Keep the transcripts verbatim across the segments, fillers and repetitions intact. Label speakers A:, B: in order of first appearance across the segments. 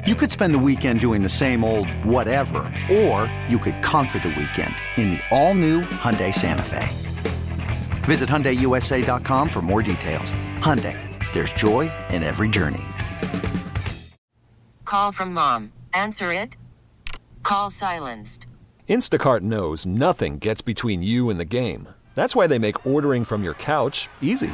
A: You could spend the weekend doing the same old whatever, or you could conquer the weekend in the all-new Hyundai Santa Fe. Visit Hyundai U S A dot com for more details. Hyundai, there's joy in every journey.
B: Call from mom. Answer it. Call silenced.
C: Instacart knows nothing gets between you and the game. That's why they make ordering from your couch easy.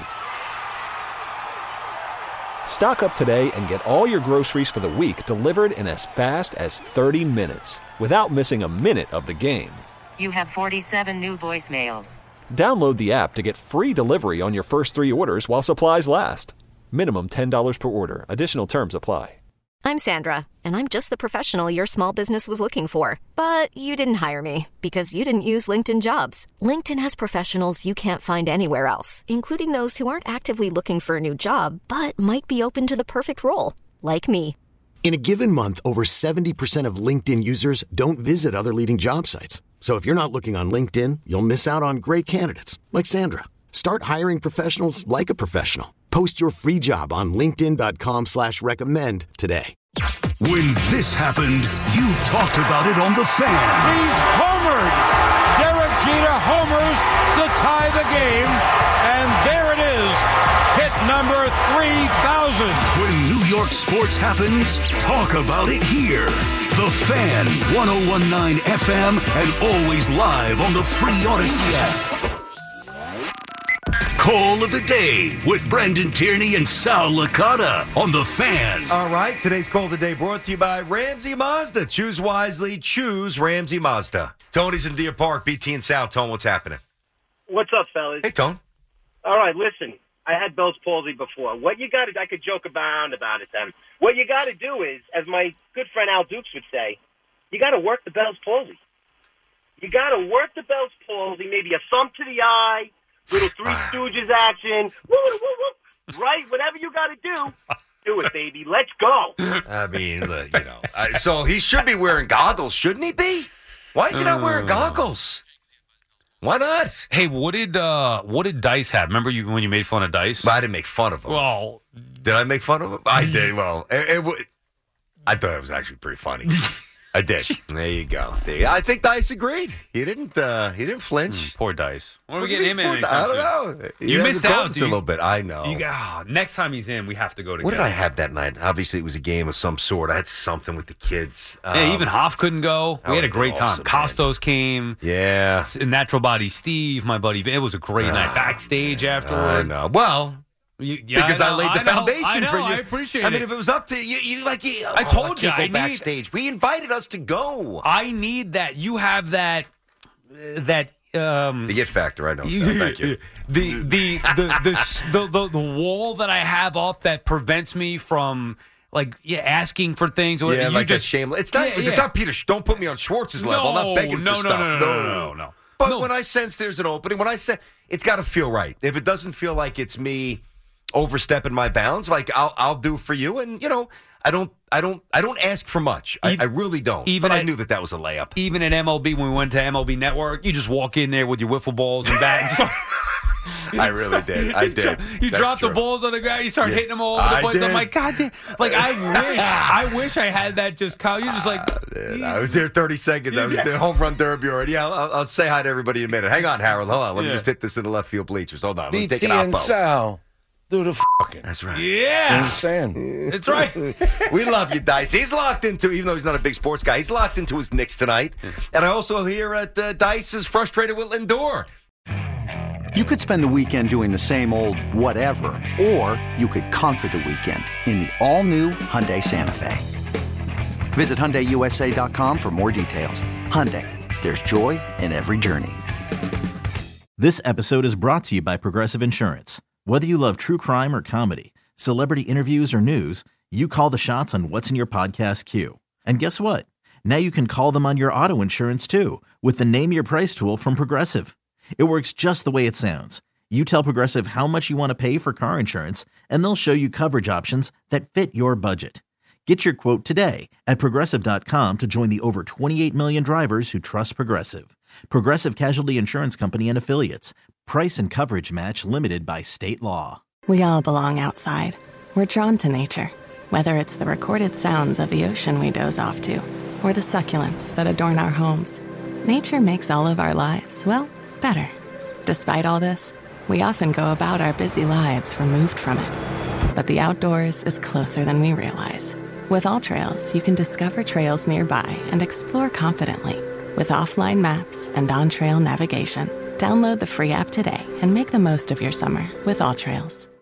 C: Stock up today and get all your groceries for the week delivered in as fast as thirty minutes without missing a minute of the game.
B: You have forty-seven new voicemails.
C: Download the app to get free delivery on your first three orders while supplies last. Minimum ten dollars per order. Additional terms apply.
D: I'm Sandra, and I'm just the professional your small business was looking for. But you didn't hire me because you didn't use LinkedIn Jobs. LinkedIn has professionals you can't find anywhere else, including those who aren't actively looking for a new job, but might be open to the perfect role, like me.
E: In a given month, over seventy percent of LinkedIn users don't visit other leading job sites. So if you're not looking on LinkedIn, you'll miss out on great candidates like Sandra. Start hiring professionals like a professional. Post your free job on linkedin dot com slash recommend today.
F: When this happened, you talked about it on The Fan.
G: He's homered. Derek Jeter homers to tie the game. And there it is. Hit number three thousand.
F: When New York sports happens, talk about it here. The Fan, ten nineteen F M, and always live on the free Odyssey app. Call of the Day with Brendan Tierney and Sal Licata on The Fan.
H: All right, today's Call of the Day brought to you by Ramsey Mazda. Choose wisely, choose Ramsey Mazda. Tony's in Deer Park, B T and Sal. Tone, what's happening?
I: What's up, fellas?
H: Hey, Tone.
I: All right, listen, I had Bell's palsy before. What you got to, I could joke around about it then. What you got to do is, as my good friend Al Dukes would say, you got to work the Bell's palsy. You got to work the Bell's palsy, maybe a thumb to the eye, little Three Stooges action, woo, woo, woo, right? Whatever you got to do, do it, baby. Let's go.
H: I mean, look, you know, uh, so he should be wearing goggles, shouldn't he be? Why is he not wearing goggles? Why not?
J: Hey, what did uh, what did Dice have? Remember you when you made fun of Dice?
H: Well, I didn't make fun of him.
J: Well,
H: did I make fun of him? I did. Well, it, it, I thought it was actually pretty funny. I did. There you go. There, I think Dice agreed. He didn't. Uh, he didn't flinch.
J: Mm, poor Dice. When are we
H: What
J: getting
H: do
J: him
H: you
J: in?
H: mean, poor- I don't know. He
J: You
H: hasn't
J: missed
H: called
J: out
H: us
J: so
H: a
J: you-
H: little bit. I know.
J: You got, oh, next time he's in, we have to go together.
H: What did I have that night? Obviously, it was a game of some sort. I had something with the kids.
J: Yeah,
H: Um,
J: even Hoff couldn't go.
H: that
J: We had a
H: would've been
J: great time.
H: awesome, man.
J: Costos came.
H: Yeah.
J: Natural Body Steve, my buddy. It was a great night backstage afterward.
H: I know. Well,
J: You- yeah,
H: because
J: I,
H: I,
J: know,
H: laid the
J: I know,
H: foundation
J: I know,
H: for you.
J: I appreciate
H: I
J: it.
H: mean, if it was up to you, you like you.
J: I
H: oh,
J: told you,
H: can't go
J: I need-
H: backstage. We invited us to go.
J: I need that. You have that. uh, That. Um,
H: The it factor. I know. Sal. Thank you.
J: The the the the, the, the the wall that I have up that prevents me from like yeah, asking for things. Or
H: Yeah,
J: you
H: like
J: just,
H: a shameless. It's not.
J: Yeah,
H: it's
J: yeah.
H: not Peter. Don't put me on Schwartz's level. I'm
J: No,
H: not begging
J: no,
H: for
J: no,
H: stuff.
J: no, no, no, no, no.
H: But
J: No.
H: when I sense there's an opening, when I say it's got to feel right. If it doesn't feel like it's me overstepping my bounds, like I'll I'll do for you, and you know I don't I don't I don't ask for much. I, I really don't.
J: even
H: but I
J: at-
H: knew that that was a layup.
J: Even at M L B, when we went to M L B Network, you just walk in there with your wiffle balls and bat.
H: I really did. I
J: You
H: did.
J: dro- You
H: That's
J: drop
H: true.
J: the balls on the ground. You start
H: Yeah.
J: hitting them all over the
H: I
J: place. I'm
H: did.
J: like, God damn! Like I wish, I wish I had that. Just Kyle, you're just like,
H: Man, I was there thirty seconds. I was
J: Yeah.
H: the home run derby already. Yeah, I'll, I'll say hi to everybody in a minute. Hang on, Harold. Hold on. Let me
J: Yeah.
H: just hit this in the left field bleachers. Hold on. Let me
G: B
H: take
G: T
H: an
G: and
H: oppo.
G: Sal do the fucking.
H: That's right.
J: yeah,
G: Insane.
J: that's right.
H: We love you, Dice. He's locked into, even though he's not a big sports guy, he's locked into his Knicks tonight. And I also hear at uh, Dice is frustrated with Lindor.
A: You could spend the weekend doing the same old whatever, or you could conquer the weekend in the all-new Hyundai Santa Fe. Visit Hyundai U S A dot com for more details. Hyundai, there's joy in every journey.
K: This episode is brought to you by Progressive Insurance. Whether you love true crime or comedy, celebrity interviews or news, you call the shots on what's in your podcast queue. And guess what? Now you can call them on your auto insurance too with the Name Your Price tool from Progressive. It works just the way it sounds. You tell Progressive how much you want to pay for car insurance, and they'll show you coverage options that fit your budget. Get your quote today at Progressive dot com to join the over twenty-eight million drivers who trust Progressive. Progressive Casualty Insurance Company and Affiliates. Price and coverage match limited by state law.
L: We all belong outside, We're drawn to nature, whether it's the recorded sounds of the ocean we doze off to, or the succulents that adorn our homes. Nature makes all of our lives, well, better. Despite all this, we often go about our busy lives removed from it. But the outdoors is closer than we realize. With AllTrails, you can discover trails nearby and explore confidently. With offline maps and on-trail navigation, download the free app today and make the most of your summer with AllTrails.